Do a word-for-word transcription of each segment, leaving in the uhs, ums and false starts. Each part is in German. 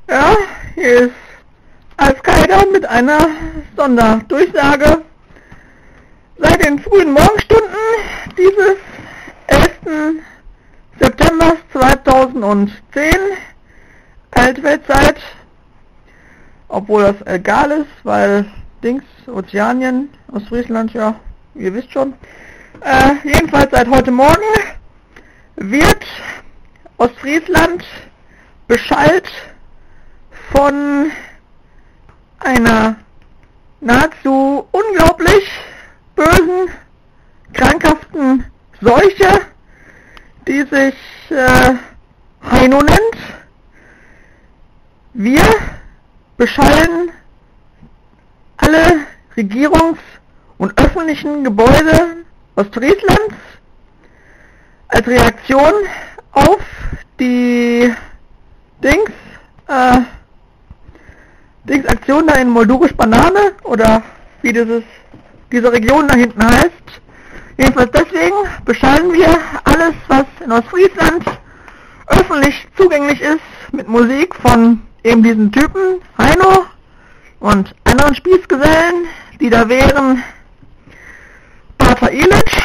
Ja, hier ist Al-Qaida mit einer Sonderdurchsage. Seit den frühen Morgenstunden dieses elften September zweitausendzehn, Altweltzeit, obwohl das egal ist, weil Dings, Ozeanien, Ostfriesland, ja, ihr wisst schon. Äh, jedenfalls seit heute Morgen wird Ostfriesland beschallt von einer nahezu unglaublich bösen, krankhaften Seuche, die sich äh, Heino nennt. Wir beschallen alle Regierungs- und öffentlichen Gebäude Ostfrieslands als Reaktion auf die Dings, äh, Dings Aktion da in Moldurisch-Banane, oder wie dieses, diese Region da hinten heißt. Jedenfalls deswegen beschallen wir alles, was in Ostfriesland öffentlich zugänglich ist, mit Musik von eben diesen Typen, Heino, und anderen Spießgesellen, die da wären Pater Ilitsch,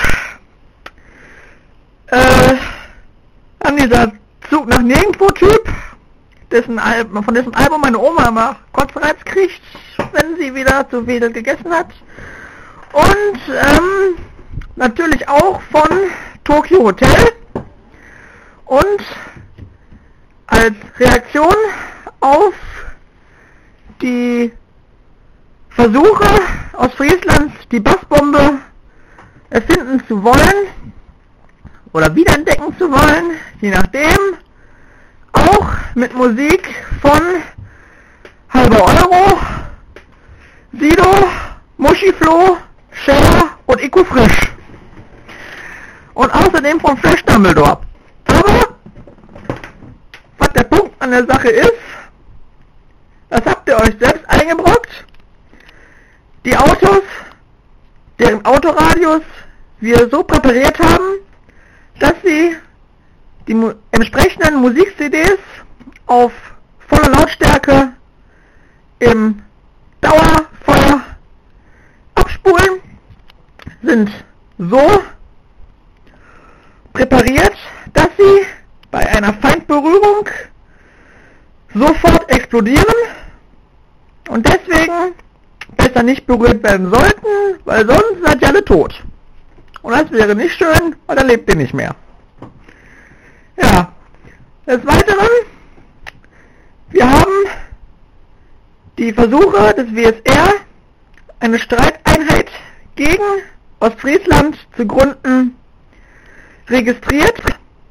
äh, an dieser Zug nach Nirgendwo-Typ, dessen Al von dessen Album meine Oma immer Kotzreiz kriegt, wenn sie wieder zu viel gegessen hat. Und ähm, natürlich auch von Tokyo Hotel. Und als Reaktion auf die Versuche aus Friesland, die Bassbombe erfinden zu wollen oder wiederentdecken zu wollen, je nachdem, auch mit Musik von Halber Euro, Sido, Muschiflo, Cher und Ico Frisch. Und außerdem von Flash Dumbledore. Aber, was der Punkt an der Sache ist, das habt ihr euch selbst eingebrockt. Die Autos, deren Autoradios wir so präpariert haben, dass sie die mu entsprechenden Musik-C Ds auf voller Lautstärke im Dauerfeuer abspulen, sind so präpariert, dass sie bei einer Feindberührung sofort explodieren und deswegen besser nicht berührt werden sollten, weil sonst seid ihr alle tot. Und das wäre nicht schön, weil dann lebt ihr nicht mehr. Ja, des Weiteren, wir haben die Versuche des W S R, eine Streiteinheit gegen Ostfriesland zu gründen, registriert.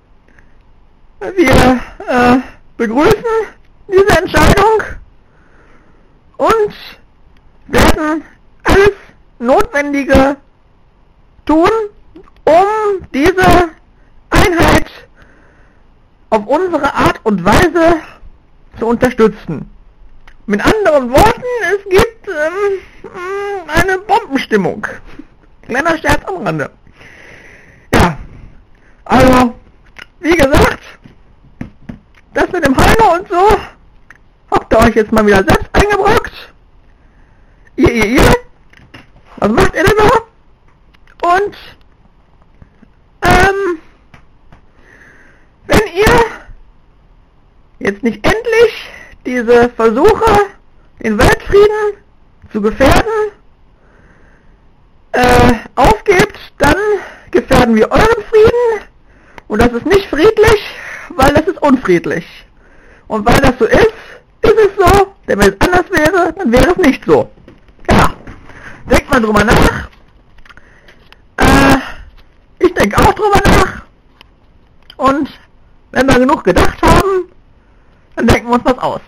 Wir äh, begrüßen diese Entscheidung und werden alles Notwendige tun, um diese Einheit auf unsere Art und Weise zu unterstützen. Mit anderen Worten, es gibt ähm, eine Bombenstimmung. Kleiner Scherz am Rande. Ja, also, wie gesagt, das mit dem Heino und so, habt ihr euch jetzt mal wieder selbst eingebrockt. Ihr, ihr, ihr, was macht ihr denn da? Und, ähm, wenn ihr jetzt nicht endlich diese Versuche, den Weltfrieden zu gefährden, äh, aufgebt, dann gefährden wir euren Frieden. Und das ist nicht friedlich, weil das ist unfriedlich. Und weil das so ist, ist es so. Denn wenn es anders wäre, dann wäre es nicht so. Ja, denkt mal drüber nach. Äh, ich denke auch drüber nach. Und wenn wir genug gedacht haben, dann denken wir uns was aus.